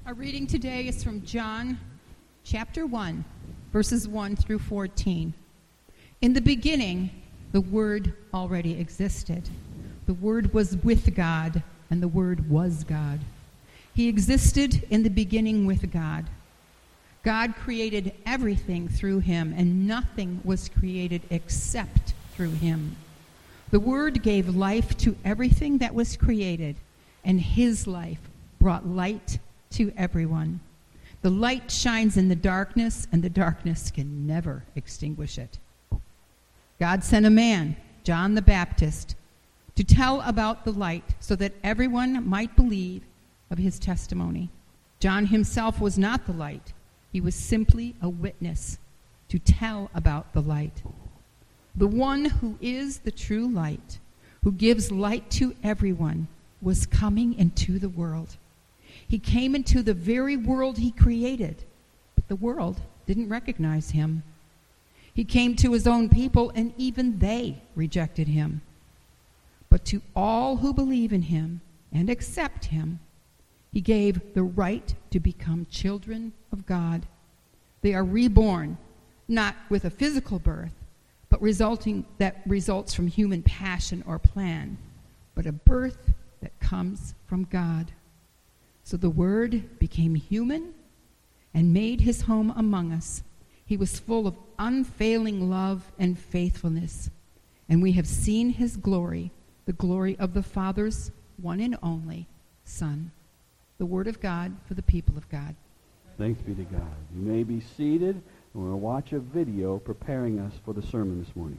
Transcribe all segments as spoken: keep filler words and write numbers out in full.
Our reading today is from John chapter one, verses one through fourteen. In the beginning, the Word already existed. The Word was with God, and the Word was God. He existed in the beginning with God. God created everything through him, and nothing was created except through him. The Word gave life to everything that was created, and his life brought light to everyone. The light shines in the darkness, and the darkness can never extinguish it. God sent a man, John the Baptist, to tell about the light so that everyone might believe of his testimony. John himself was not the light. He was simply a witness to tell about the light. The one who is the true light, who gives light to everyone, was coming into the world. He came into the very world he created, but the world didn't recognize him. He came to his own people, and even they rejected him. But to all who believe in him and accept him, he gave the right to become children of God. They are reborn, not with a physical birth, but resulting that results from human passion or plan, but a birth that comes from God. So the Word became human and made his home among us. He was full of unfailing love and faithfulness, and we have seen his glory, the glory of the Father's one and only Son. The Word of God for the people of God. Thanks be to God. You may be seated, and we'll watch a video preparing us for the sermon this morning.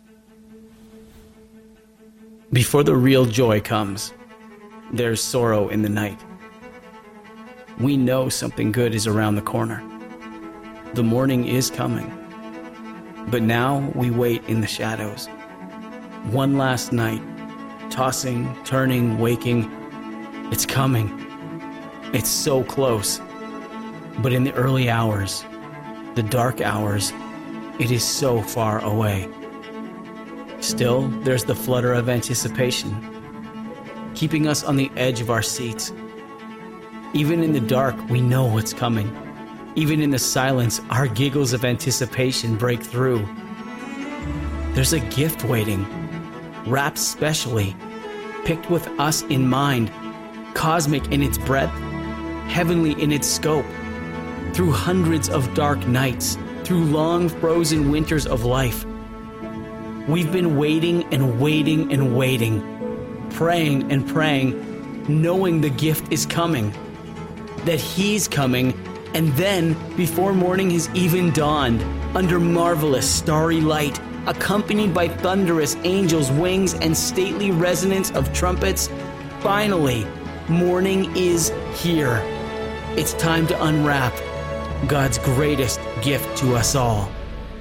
Before the real joy comes, there's sorrow in the night. We know something good is around the corner. The morning is coming. But now we wait in the shadows. One last night, tossing, turning, waking. It's coming. It's so close. But in the early hours, the dark hours, it is so far away. Still, there's the flutter of anticipation, keeping us on the edge of our seats. Even in the dark, we know what's coming. Even in the silence, our giggles of anticipation break through. There's a gift waiting, wrapped specially, picked with us in mind, cosmic in its breadth, heavenly in its scope. Through hundreds of dark nights, through long frozen winters of life, we've been waiting and waiting and waiting, praying and praying, knowing the gift is coming, that he's coming, and then, before morning has even dawned, under marvelous starry light, accompanied by thunderous angels' wings and stately resonance of trumpets, finally, morning is here. It's time to unwrap God's greatest gift to us all.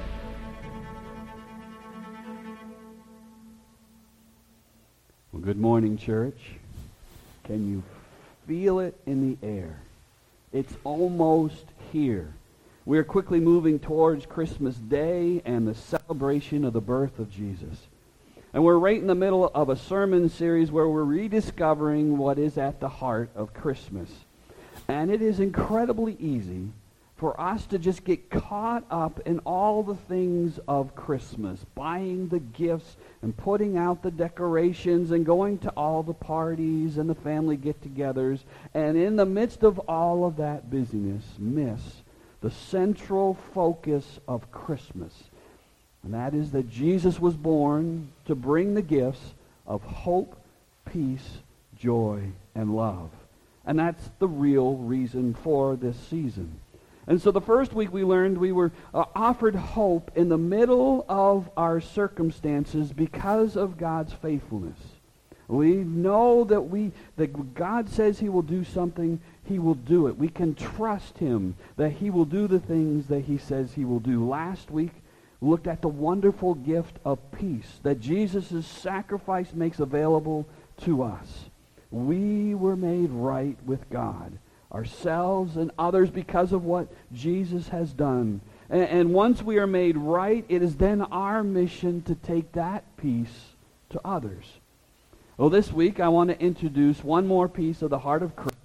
Well, good morning, church. Can you feel it in the air? It's almost here. We are quickly moving towards Christmas Day and the celebration of the birth of Jesus. And we're right in the middle of a sermon series where we're rediscovering what is at the heart of Christmas. And it is incredibly easy for us to just get caught up in all the things of Christmas, buying the gifts and putting out the decorations and going to all the parties and the family get-togethers, and in the midst of all of that busyness, miss the central focus of Christmas. And that is that Jesus was born to bring the gifts of hope, peace, joy, and love. And that's the real reason for this season. And so the first week we learned we were uh, offered hope in the middle of our circumstances because of God's faithfulness. We know that we that God says he will do something, he will do it. We can trust him that he will do the things that he says he will do. Last week we looked at the wonderful gift of peace that Jesus' sacrifice makes available to us. We were made right with God, ourselves and others, because of what Jesus has done. And, and once we are made right, it is then our mission to take that peace to others. Well, this week I want to introduce one more piece of the heart of Christ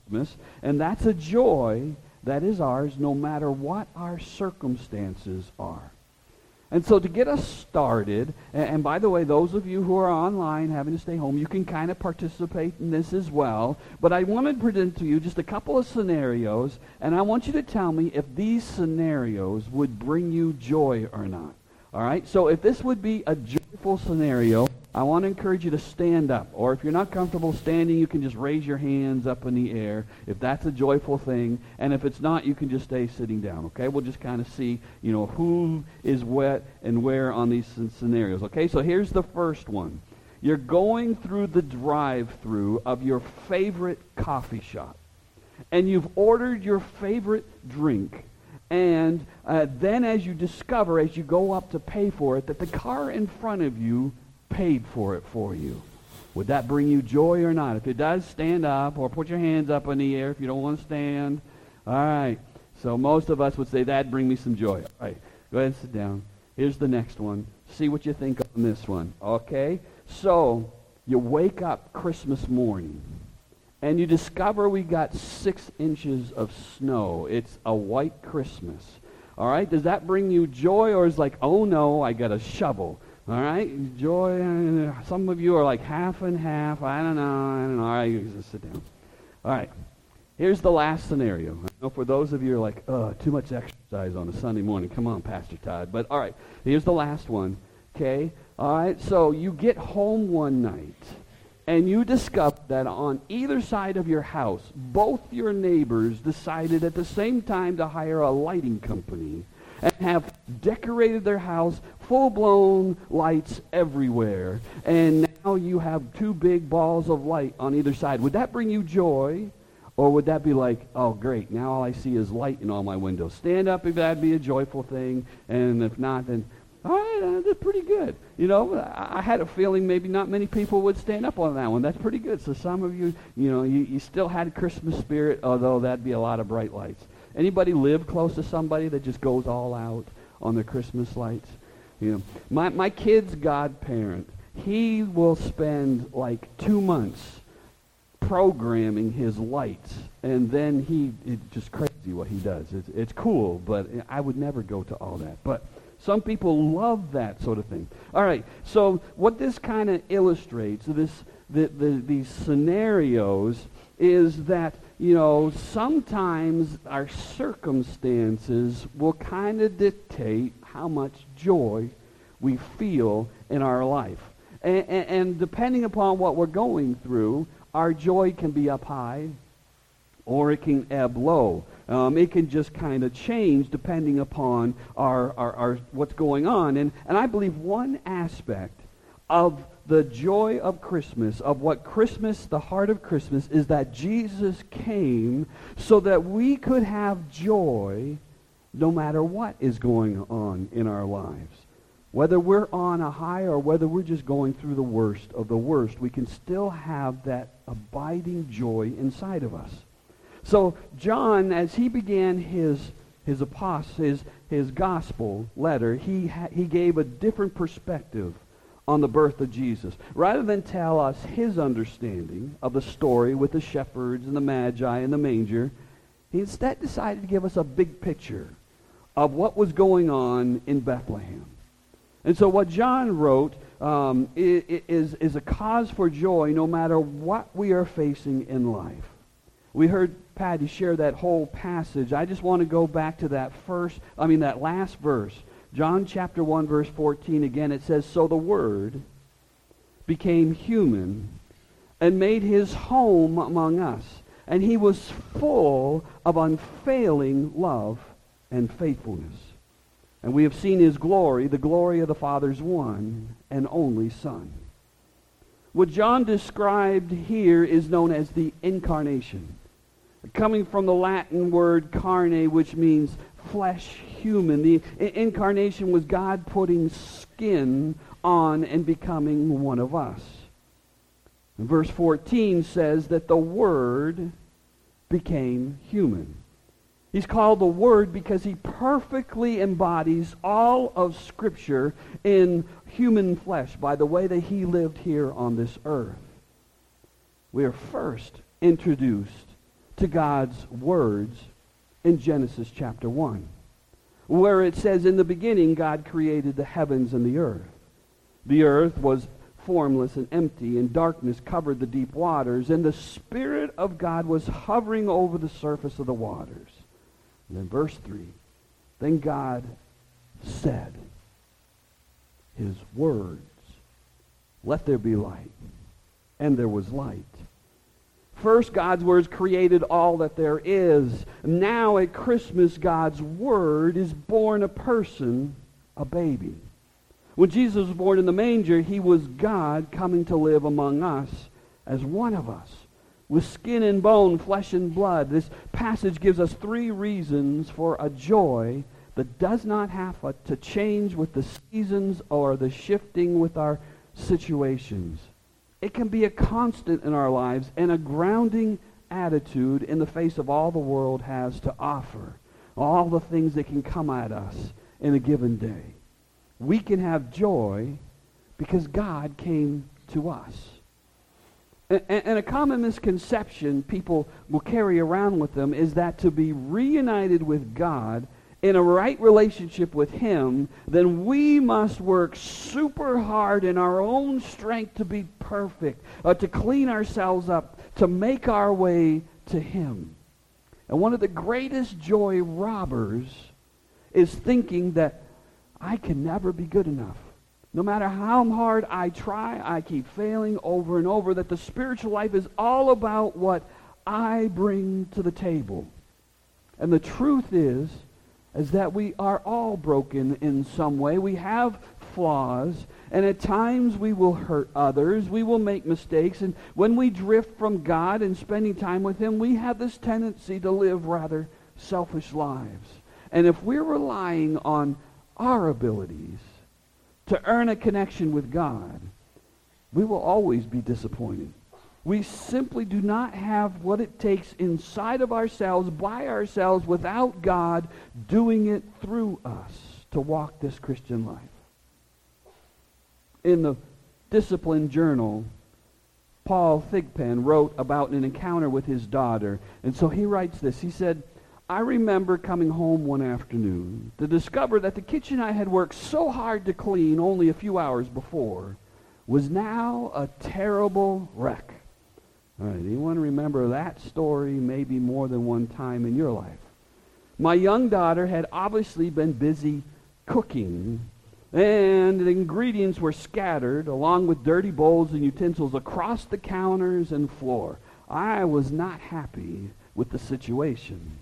Christmas, and that's a joy that is ours no matter what our circumstances are. And so to get us started, and, and by the way, those of you who are online having to stay home, you can kind of participate in this as well. But I want to present to you just a couple of scenarios, and I want you to tell me if these scenarios would bring you joy or not. All right? So if this would be a joyful scenario, I want to encourage you to stand up. Or if you're not comfortable standing, you can just raise your hands up in the air if that's a joyful thing. And if it's not, you can just stay sitting down, okay? We'll just kind of see, you know, who is what and where on these scenarios, okay? So here's the first one. You're going through the drive-thru of your favorite coffee shop, and you've ordered your favorite drink. And uh, then as you discover, as you go up to pay for it, that the car in front of you paid for it for you. Would that bring you joy or not? If it does, stand up or put your hands up in the air if you don't want to stand. All right. So most of us would say, that'd bring me some joy. All right. Go ahead and sit down. Here's the next one. See what you think on this one. Okay? So you wake up Christmas morning, and you discover we got six inches of snow. It's a white Christmas. All right? Does that bring you joy, or is it like, oh no, I got a shovel? All right? Joy. Uh, some of you are like half and half. I don't know. I don't know. All right, you just sit down. All right. Here's the last scenario. I know for those of you who are like, oh, too much exercise on a Sunday morning. Come on, Pastor Todd. But all right, here's the last one. Okay? All right, so you get home one night, and you discover that on either side of your house, both your neighbors decided at the same time to hire a lighting company and have decorated their house, full-blown lights everywhere. And now you have two big balls of light on either side. Would that bring you joy? Or would that be like, oh, great, now all I see is light in all my windows? Stand up if that'd be a joyful thing. And if not, then, all right, that's pretty good. You know, I, I had a feeling maybe not many people would stand up on that one. That's pretty good. So some of you, you know, you, you still had Christmas spirit, although that'd be a lot of bright lights. Anybody live close to somebody that just goes all out on their Christmas lights? You know, my, my kid's godparent, he will spend like two months programming his lights, and then he, it's just crazy what he does. It's, it's cool, but I would never go to all that. But some people love that sort of thing. All right, so what this kind of illustrates, this the, the, these scenarios, is that, you know, sometimes our circumstances will kind of dictate how much joy we feel in our life. And, and, and depending upon what we're going through, our joy can be up high, or it can ebb low. Um, it can just kind of change depending upon our, our, our what's going on. And, and I believe one aspect of the joy of Christmas, of what Christmas, the heart of Christmas, is that Jesus came so that we could have joy no matter what is going on in our lives. Whether we're on a high or whether we're just going through the worst of the worst, we can still have that abiding joy inside of us. So John, as he began his his apostle, his his gospel letter, he ha- he gave a different perspective on the birth of Jesus. Rather than tell us his understanding of the story with the shepherds and the magi and the manger, he instead decided to give us a big picture of what was going on in Bethlehem. And so what John wrote um, is, is a cause for joy no matter what we are facing in life. We heard Patty share that whole passage. I just want to go back to that first, I mean that last verse. John chapter one, verse fourteen, again, it says, "So the Word became human and made his home among us, and he was full of unfailing love and faithfulness. And we have seen his glory, the glory of the Father's one and only Son." What John described here is known as the incarnation, coming from the Latin word carne, which means flesh, human. The incarnation was God putting skin on and becoming one of us. And verse fourteen says that the Word became human. He's called the Word because he perfectly embodies all of Scripture in human flesh by the way that he lived here on this earth. We are first introduced to God's words in Genesis chapter one, where it says, in the beginning God created the heavens and the earth. The earth was formless and empty, and darkness covered the deep waters, and the Spirit of God was hovering over the surface of the waters. And then verse three, then God said his words, let there be light. And there was light. First, God's words created all that there is. Now at Christmas, God's word is born a person, a baby. When Jesus was born in the manger, he was God coming to live among us as one of us, with skin and bone, flesh and blood. This passage gives us three reasons for a joy that does not have to change with the seasons or the shifting with our situations. It can be a constant in our lives and a grounding attitude in the face of all the world has to offer, all the things that can come at us in a given day. We can have joy because God came to us. And, and a common misconception people will carry around with them is that to be reunited with God in a right relationship with him, then we must work super hard in our own strength to be perfect, uh, to clean ourselves up, to make our way to him. And one of the greatest joy robbers is thinking that I can never be good enough. No matter how hard I try, I keep failing over and over, that the spiritual life is all about what I bring to the table. And the truth is, is that we are all broken in some way. We have flaws, and at times we will hurt others. We will make mistakes, and when we drift from God and spending time with him, we have this tendency to live rather selfish lives. And if we're relying on our abilities to earn a connection with God, we will always be disappointed. We simply do not have what it takes inside of ourselves, by ourselves, without God doing it through us to walk this Christian life. In the Discipline Journal, Paul Thigpen wrote about an encounter with his daughter. And so he writes this. He said, I remember coming home one afternoon to discover that the kitchen I had worked so hard to clean only a few hours before was now a terrible wreck. All right, anyone remember that story maybe more than one time in your life? My young daughter had obviously been busy cooking, and the ingredients were scattered along with dirty bowls and utensils across the counters and floor. I was not happy with the situation.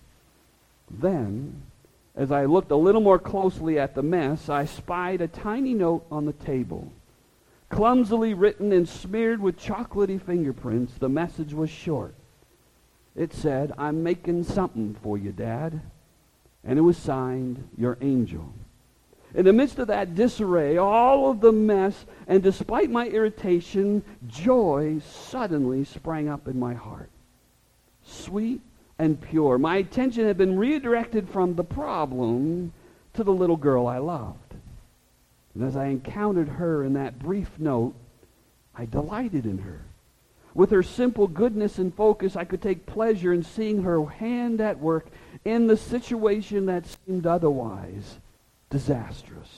Then, as I looked a little more closely at the mess, I spied a tiny note on the table. Clumsily written and smeared with chocolatey fingerprints, the message was short. It said, I'm making something for you, Dad. And it was signed, Your Angel. In the midst of that disarray, all of the mess, and despite my irritation, joy suddenly sprang up in my heart. Sweet and pure. My attention had been redirected from the problem to the little girl I loved. And as I encountered her in that brief note, I delighted in her. With her simple goodness and focus, I could take pleasure in seeing her hand at work in the situation that seemed otherwise disastrous.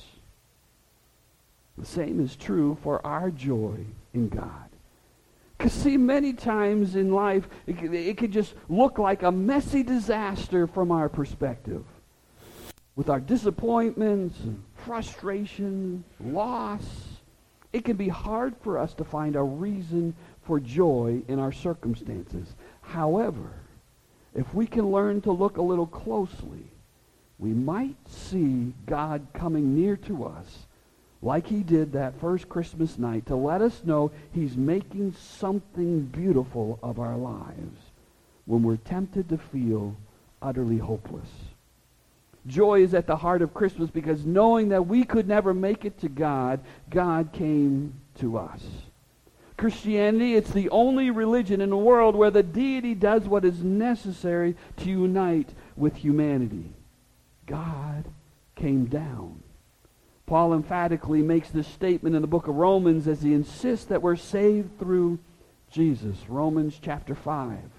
The same is true for our joy in God. Because see, many times in life, it, it could just look like a messy disaster from our perspective. With our disappointments, frustration, loss, it can be hard for us to find a reason for joy in our circumstances. However, if we can learn to look a little closely, we might see God coming near to us like he did that first Christmas night to let us know he's making something beautiful of our lives when we're tempted to feel utterly hopeless. Joy is at the heart of Christmas because knowing that we could never make it to God, God came to us. Christianity, it's the only religion in the world where the deity does what is necessary to unite with humanity. God came down. Paul emphatically makes this statement in the book of Romans as he insists that we're saved through Jesus. Romans chapter five.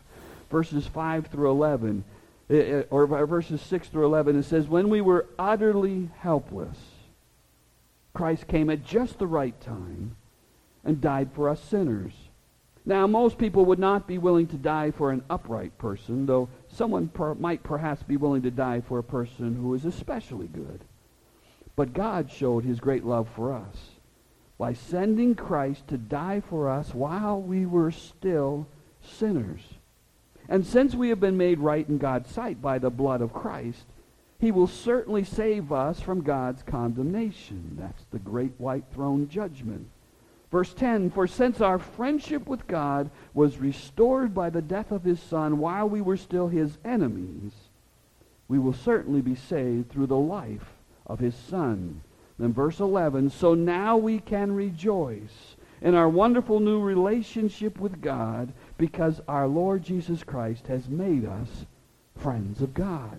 verses five through eleven, or verses six through eleven. It says, when we were utterly helpless, Christ came at just the right time and died for us sinners. Now, most people would not be willing to die for an upright person, though someone per- might perhaps be willing to die for a person who is especially good. But God showed his great love for us by sending Christ to die for us while we were still sinners. And since we have been made right in God's sight by the blood of Christ, he will certainly save us from God's condemnation. That's the great white throne judgment. Verse ten, for since our friendship with God was restored by the death of his Son while we were still his enemies, we will certainly be saved through the life of his Son. Then verse eleven, so now we can rejoice in our wonderful new relationship with God because our Lord Jesus Christ has made us friends of God.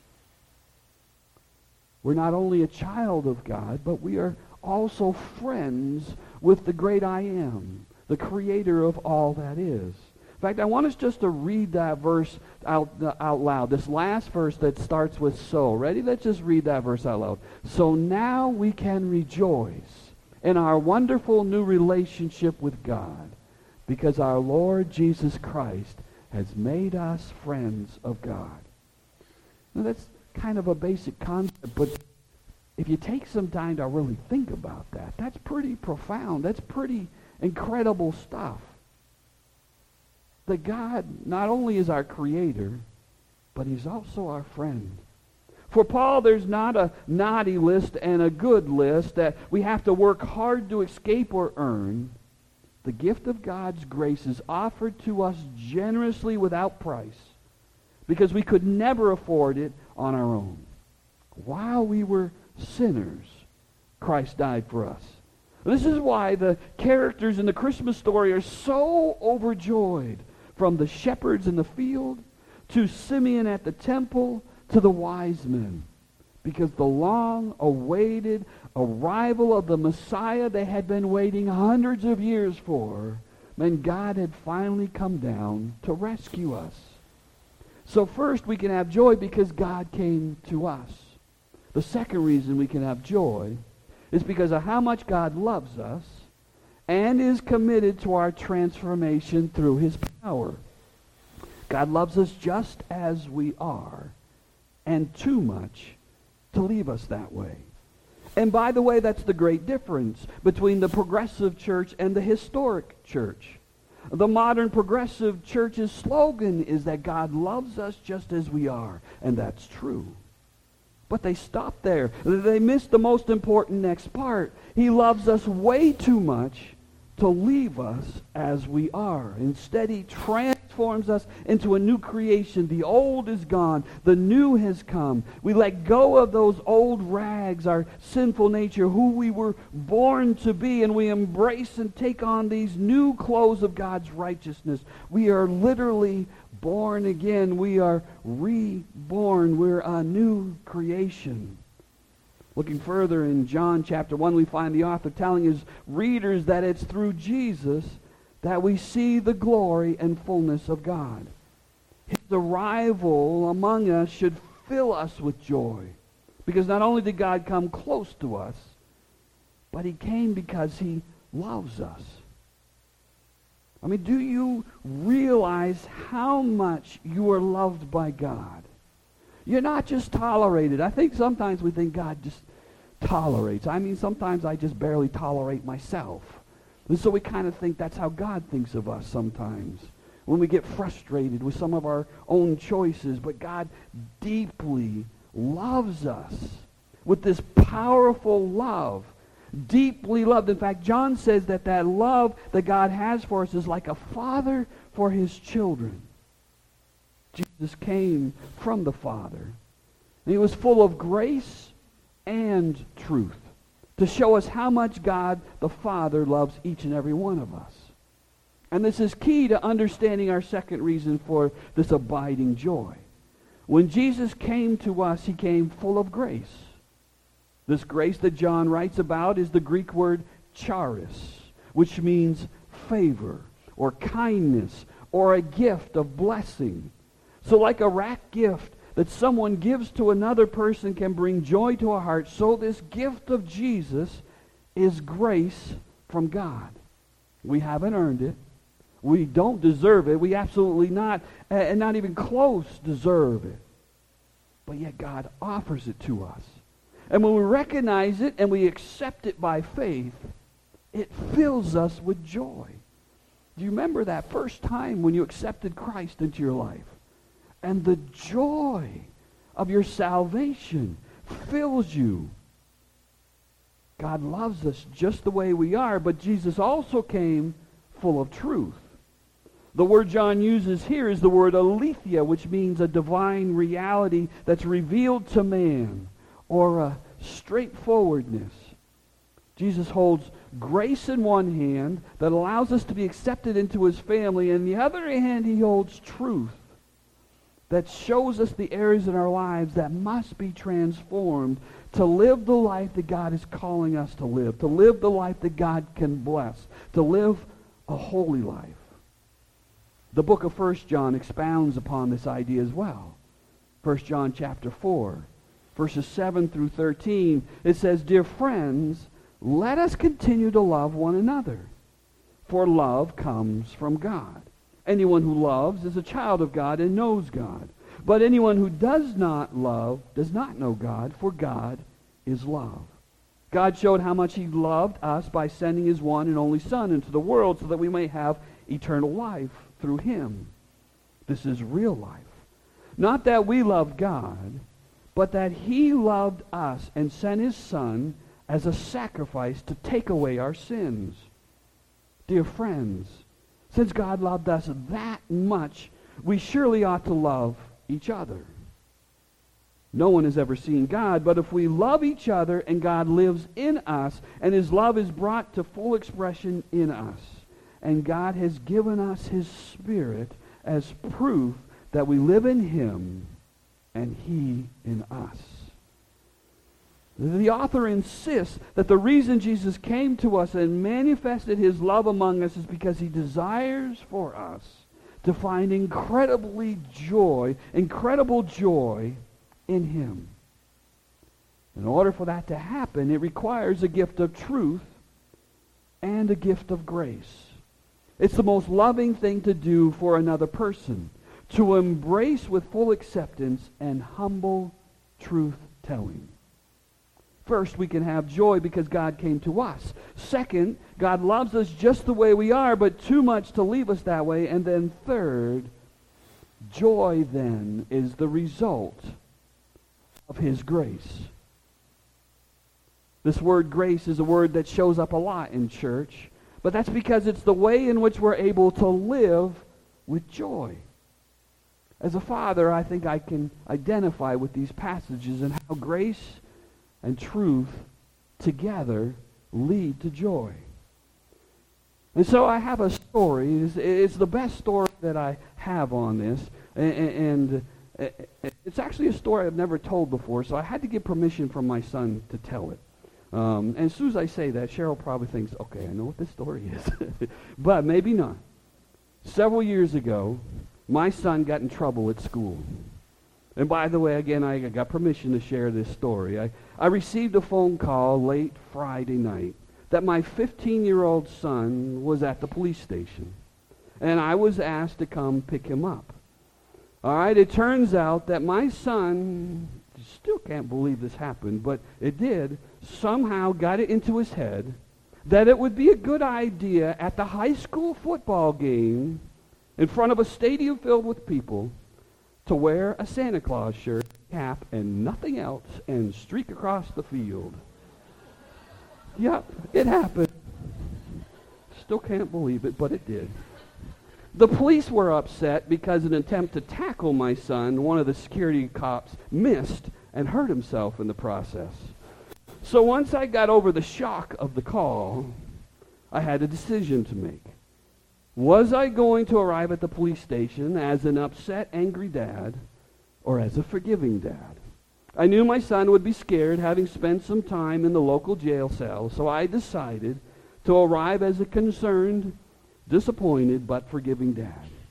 We're not only a child of God, but we are also friends with the great I Am, the creator of all that is. In fact, I want us just to read that verse out, uh, out loud. This last verse that starts with so. Ready? Let's just read that verse out loud. So now we can rejoice in our wonderful new relationship with God because our Lord Jesus Christ has made us friends of God. Now that's kind of a basic concept, but if you take some time to really think about that, that's pretty profound. That's pretty incredible stuff. That God not only is our creator, but he's also our friend. For Paul, there's not a naughty list and a good list that we have to work hard to escape or earn. The gift of God's grace is offered to us generously without price because we could never afford it on our own. While we were sinners, Christ died for us. This is why the characters in the Christmas story are so overjoyed, from the shepherds in the field to Simeon at the temple to the wise men, because the long-awaited arrival of the Messiah they had been waiting hundreds of years for meant God had finally come down to rescue us. So first, we can have joy because God came to us. The second reason we can have joy is because of how much God loves us and is committed to our transformation through his power. God loves us just as we are, and too much to leave us that way. And by the way, that's the great difference between the progressive church and the historic church. The modern progressive church's slogan is that God loves us just as we are, and that's true. But they stop there. They miss the most important next part. He loves us way too much to leave us as we are. Instead, he transforms us into a new creation. The old is gone. The new has come. We let go of those old rags, our sinful nature, who we were born to be, and we embrace and take on these new clothes of God's righteousness. We are literally born again. We are reborn. We're a new creation. Looking further in John chapter one, we find the author telling his readers that it's through Jesus that we see the glory and fullness of God. His arrival among us should fill us with joy, because not only did God come close to us, but he came because he loves us. I mean, do you realize how much you are loved by God? You're not just tolerated. I think sometimes we think God just tolerates. I mean, sometimes I just barely tolerate myself. And so we kind of think that's how God thinks of us sometimes, when we get frustrated with some of our own choices. But God deeply loves us with this powerful love. Deeply loved. In fact, John says that that love that God has for us is like a father for his children. Jesus came from the Father. And he was full of grace and truth to show us how much God the Father loves each and every one of us. And this is key to understanding our second reason for this abiding joy. When Jesus came to us, he came full of grace. This grace that John writes about is the Greek word charis, which means favor or kindness or a gift of blessing. So like a rack gift that someone gives to another person can bring joy to a heart, so this gift of Jesus is grace from God. We haven't earned it. We don't deserve it. We absolutely not, and not even close, deserve it. But yet God offers it to us. And when we recognize it and we accept it by faith, it fills us with joy. Do you remember that first time when you accepted Christ into your life? And the joy of your salvation fills you. God loves us just the way we are, but Jesus also came full of truth. The word John uses here is the word aletheia, which means a divine reality that's revealed to man, or a straightforwardness. Jesus holds grace in one hand that allows us to be accepted into his family, and in the other hand he holds truth that shows us the areas in our lives that must be transformed to live the life that God is calling us to live, to live the life that God can bless, to live a holy life. The book of First John expounds upon this idea as well. First John chapter four, verses seven through thirteen, it says, "Dear friends, let us continue to love one another, for love comes from God. Anyone who loves is a child of God and knows God. But anyone who does not love does not know God, for God is love. God showed how much he loved us by sending his one and only Son into the world so that we may have eternal life through him." This is real life. Not that we loved God, but that he loved us and sent his Son as a sacrifice to take away our sins. Dear friends, since God loved us that much, we surely ought to love each other. No one has ever seen God, but if we love each other and God lives in us, and his love is brought to full expression in us, and God has given us his Spirit as proof that we live in him and he in us. The author insists that the reason Jesus came to us and manifested his love among us is because he desires for us to find incredibly joy, incredible joy in him. In order for that to happen, it requires a gift of truth and a gift of grace. It's the most loving thing to do for another person, to embrace with full acceptance and humble truth-telling. First, we can have joy because God came to us. Second, God loves us just the way we are, but too much to leave us that way. And then third, joy then is the result of his grace. This word grace is a word that shows up a lot in church, but that's because it's the way in which we're able to live with joy. As a father, I think I can identify with these passages and how grace and truth together lead to joy. And so I have a story. It's, it's the best story that I have on this. And, and it's actually a story I've never told before, so I had to get permission from my son to tell it. Um, and as soon as I say that, Cheryl probably thinks, okay, I know what this story is. But maybe not. Several years ago, my son got in trouble at school. And by the way, again, I got permission to share this story. I, I received a phone call late Friday night that my fifteen-year-old son was at the police station. And I was asked to come pick him up. All right, it turns out that my son, still can't believe this happened, but it did, somehow got it into his head that it would be a good idea at the high school football game in front of a stadium filled with people to wear a Santa Claus shirt, cap, and nothing else, and streak across the field. Yep, it happened. Still can't believe it, but it did. The police were upset because in an attempt to tackle my son, one of the security cops missed and hurt himself in the process. So once I got over the shock of the call, I had a decision to make. Was I going to arrive at the police station as an upset, angry dad, or as a forgiving dad? I knew my son would be scared, having spent some time in the local jail cell, so I decided to arrive as a concerned, disappointed, but forgiving dad.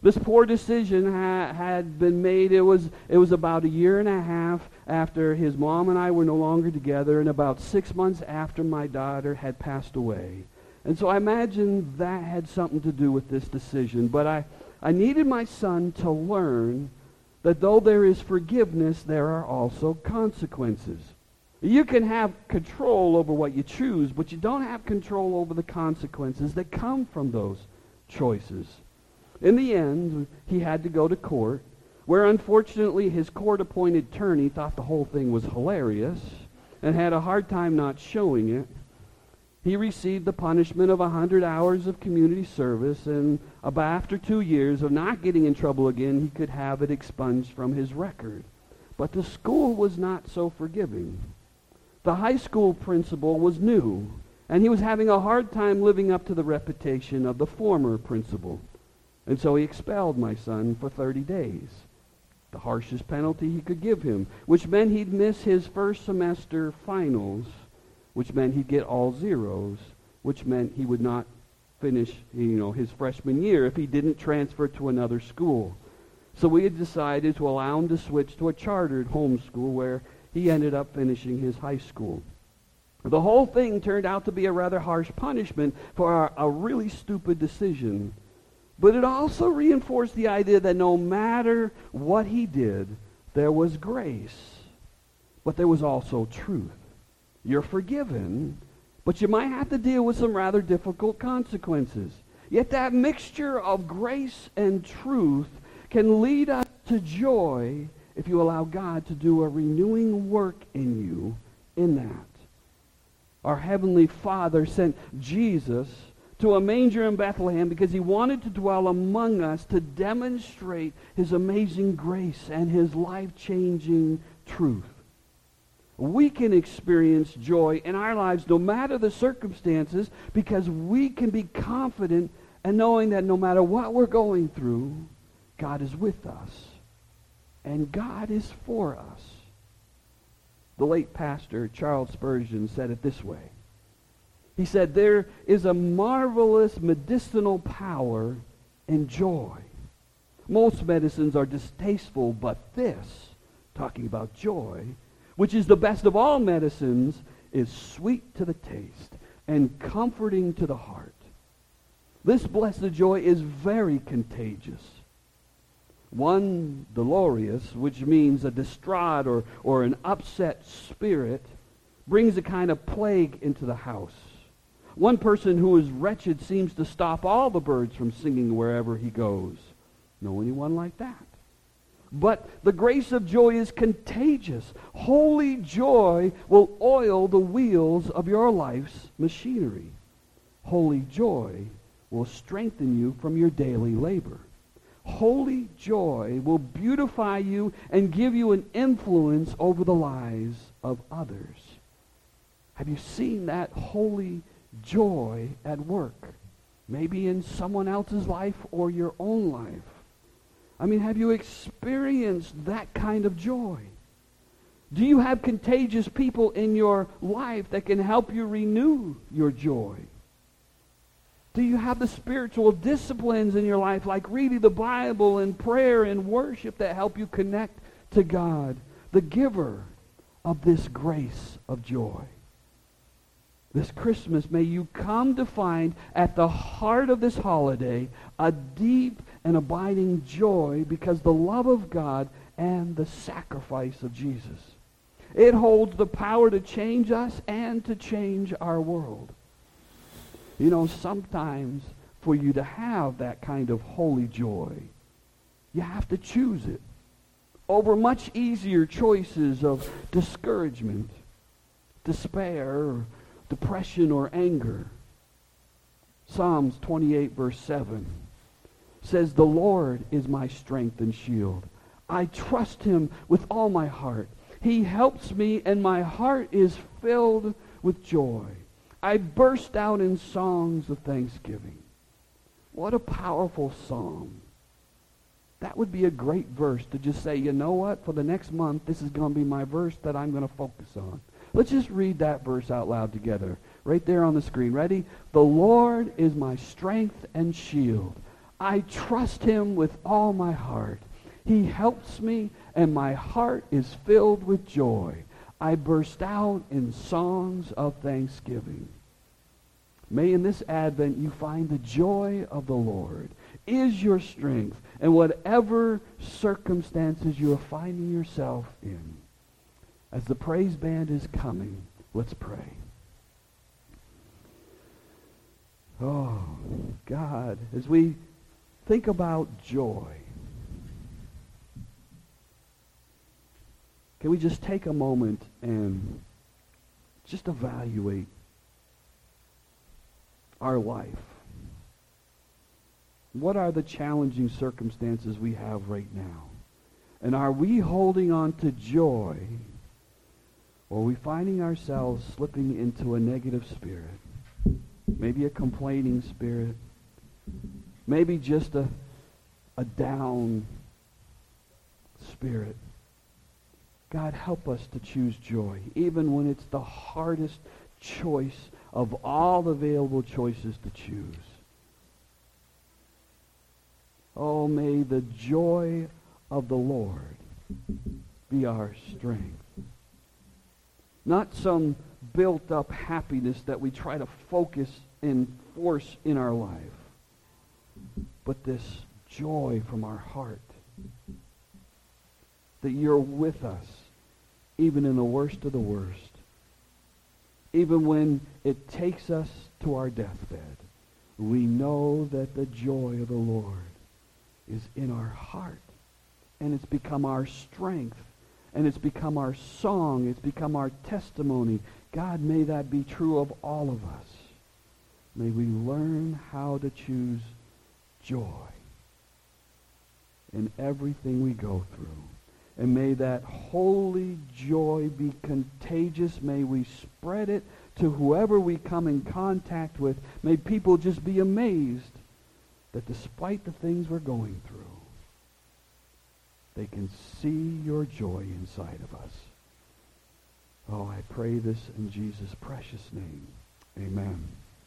This poor decision ha- had been made. It was, it was about a year and a half after his mom and I were no longer together, and about six months after my daughter had passed away. And so I imagine that had something to do with this decision. But I, I needed my son to learn that though there is forgiveness, there are also consequences. You can have control over what you choose, but you don't have control over the consequences that come from those choices. In the end, he had to go to court, where unfortunately his court-appointed attorney thought the whole thing was hilarious and had a hard time not showing it. He received the punishment of one hundred hours of community service, and about after two years of not getting in trouble again, he could have it expunged from his record. But the school was not so forgiving. The high school principal was new, and he was having a hard time living up to the reputation of the former principal. And so he expelled my son for thirty days, the harshest penalty he could give him, which meant he'd miss his first semester finals, which meant he'd get all zeros, which meant he would not finish, you know, his freshman year if he didn't transfer to another school. So we had decided to allow him to switch to a chartered homeschool where he ended up finishing his high school. The whole thing turned out to be a rather harsh punishment for a, a really stupid decision. But it also reinforced the idea that no matter what he did, there was grace. But there was also truth. You're forgiven, but you might have to deal with some rather difficult consequences. Yet that mixture of grace and truth can lead us to joy if you allow God to do a renewing work in you in that. Our Heavenly Father sent Jesus to a manger in Bethlehem because he wanted to dwell among us to demonstrate his amazing grace and his life-changing truth. We can experience joy in our lives no matter the circumstances because we can be confident and knowing that no matter what we're going through, God is with us. And God is for us. The late pastor Charles Spurgeon said it this way. He said, there is a marvelous medicinal power in joy. Most medicines are distasteful, but this, talking about joy, which is the best of all medicines, is sweet to the taste and comforting to the heart. This blessed joy is very contagious. One dolorious, which means a distraught or, or an upset spirit, brings a kind of plague into the house. One person who is wretched seems to stop all the birds from singing wherever he goes. Know anyone like that? But the grace of joy is contagious. Holy joy will oil the wheels of your life's machinery. Holy joy will strengthen you from your daily labor. Holy joy will beautify you and give you an influence over the lives of others. Have you seen that holy joy at work? Maybe in someone else's life or your own life. I mean, have you experienced that kind of joy? Do you have contagious people in your life that can help you renew your joy? Do you have the spiritual disciplines in your life like reading the Bible and prayer and worship that help you connect to God, the giver of this grace of joy? This Christmas, may you come to find at the heart of this holiday a deep and abiding joy because the love of God and the sacrifice of Jesus. It holds the power to change us and to change our world. You know, sometimes for you to have that kind of holy joy, you have to choose it over much easier choices of discouragement, despair, or depression, or anger. Psalms twenty-eight verse seven says, "The Lord is my strength and shield. I trust him with all my heart. He helps me, and my heart is filled with joy. I burst out in songs of thanksgiving." What a powerful psalm. That would be a great verse to just say, you know what, for the next month, this is going to be my verse that I'm going to focus on. Let's just read that verse out loud together. Right there on the screen. Ready? "The Lord is my strength and shield. I trust him with all my heart. He helps me, and my heart is filled with joy. I burst out in songs of thanksgiving. May in this Advent you find the joy of the Lord is your strength, and whatever circumstances you are finding yourself in. As the praise band is coming, let's pray. Oh, God, as we think about joy, can we just take a moment and just evaluate our life? What are the challenging circumstances we have right now? And are we holding on to joy, or are we finding ourselves slipping into a negative spirit? Maybe a complaining spirit. Maybe just a, a down spirit. God, help us to choose joy, even when it's the hardest choice of all the available choices to choose. Oh, may the joy of the Lord be our strength. Not some built-up happiness that we try to focus and force in our life, but this joy from our heart that you're with us even in the worst of the worst, even when it takes us to our deathbed. We know that the joy of the Lord is in our heart, and it's become our strength, and it's become our song, it's become our testimony. God, may that be true of all of us. May we learn how to choose joy in everything we go through. And may that holy joy be contagious. May we spread it to whoever we come in contact with. May people just be amazed that despite the things we're going through, they can see your joy inside of us. Oh, I pray this in Jesus' precious name. Amen.